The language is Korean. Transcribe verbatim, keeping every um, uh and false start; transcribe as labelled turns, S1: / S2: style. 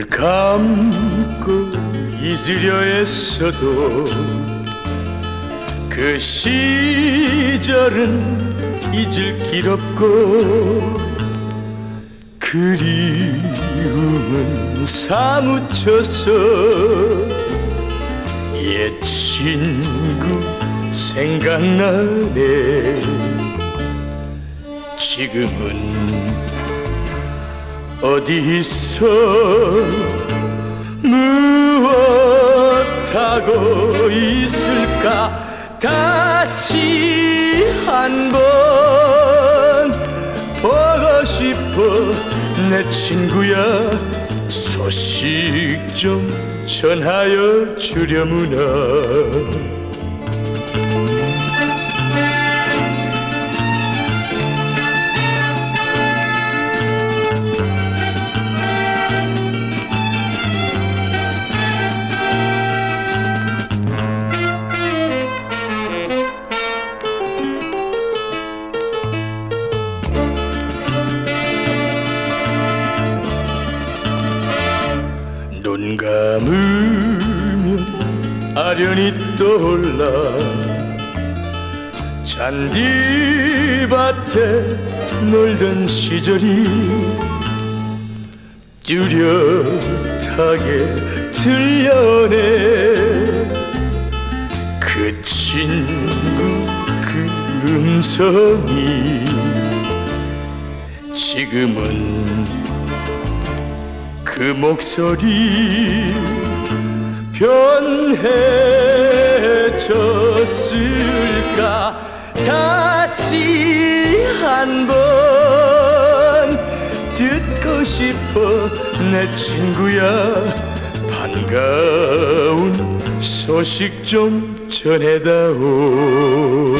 S1: 눈을 감고 잊으려 애써도 그 시절은 잊을 길 없고 그리움은 사무쳐서 옛 친구 생각나네. 지금은 어디서 무엇하고 있을까. 다시 한번 보고 싶어 내 친구야. 소식 좀 전하여 주려무나. 눈 감으면 아련히 떠올라 잔디밭에 놀던 시절이 뚜렷하게 들려오네. 그 친구 그 음성이 지금은 그 목소리 변해졌을까. 다시 한번 듣고 싶어 내 친구야. 반가운 소식 좀 전해다오.